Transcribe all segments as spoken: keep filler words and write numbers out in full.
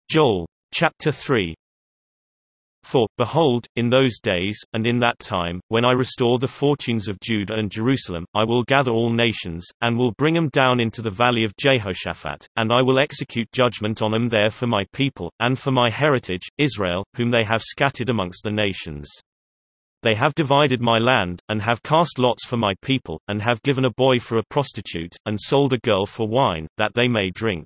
Joel. Chapter three. For, behold, in those days, and in that time, when I restore the fortunes of Judah and Jerusalem, I will gather all nations, and will bring them down into the valley of Jehoshaphat, and I will execute judgment on them there for my people, and for my heritage, Israel, whom they have scattered amongst the nations. They have divided my land, and have cast lots for my people, and have given a boy for a prostitute, and sold a girl for wine, that they may drink.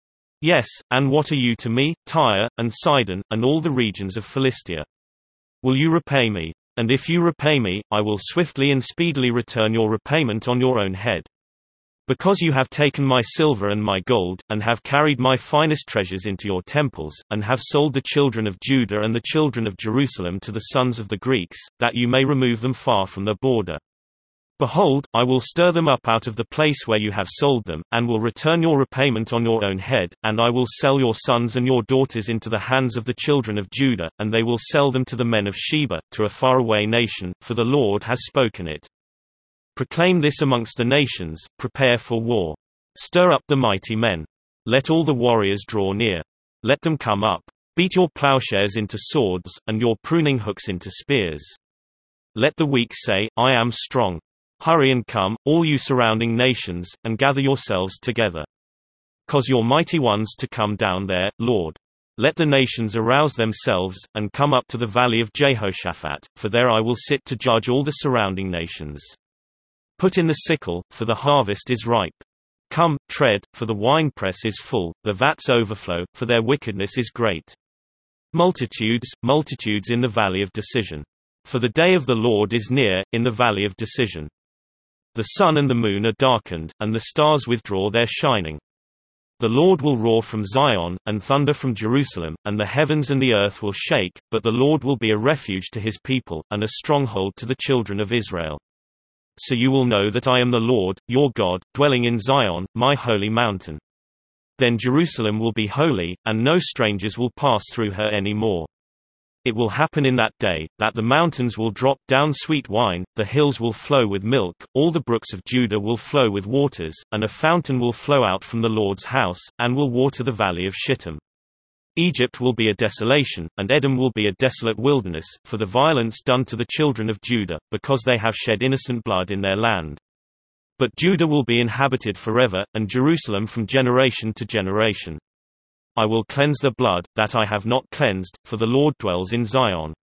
Yes, and what are you to me, Tyre, and Sidon, and all the regions of Philistia? Will you repay me? And if you repay me, I will swiftly and speedily return your repayment on your own head. Because you have taken my silver and my gold, and have carried my finest treasures into your temples, and have sold the children of Judah and the children of Jerusalem to the sons of the Greeks, that you may remove them far from the border. Behold, I will stir them up out of the place where you have sold them, and will return your repayment on your own head, and I will sell your sons and your daughters into the hands of the children of Judah, and they will sell them to the men of Sheba, to a faraway nation, for the Lord has spoken it. Proclaim this amongst the nations, prepare for war. Stir up the mighty men. Let all the warriors draw near. Let them come up. Beat your plowshares into swords, and your pruning hooks into spears. Let the weak say, I am strong. Hurry and come, all you surrounding nations, and gather yourselves together. Cause your mighty ones to come down there, Lord. Let the nations arouse themselves, and come up to the valley of Jehoshaphat, for there I will sit to judge all the surrounding nations. Put in the sickle, for the harvest is ripe. Come, tread, for the winepress is full, the vats overflow, for their wickedness is great. Multitudes, multitudes in the valley of decision. For the day of the Lord is near, in the valley of decision. The sun and the moon are darkened, and the stars withdraw their shining. The Lord will roar from Zion, and thunder from Jerusalem, and the heavens and the earth will shake, but the Lord will be a refuge to his people, and a stronghold to the children of Israel. So you will know that I am the Lord, your God, dwelling in Zion, my holy mountain. Then Jerusalem will be holy, and no strangers will pass through her any more. It will happen in that day, that the mountains will drop down sweet wine, the hills will flow with milk, all the brooks of Judah will flow with waters, and a fountain will flow out from the Lord's house, and will water the valley of Shittim. Egypt will be a desolation, and Edom will be a desolate wilderness, for the violence done to the children of Judah, because they have shed innocent blood in their land. But Judah will be inhabited forever, and Jerusalem from generation to generation. I will cleanse the blood, that I have not cleansed, for the Lord dwells in Zion.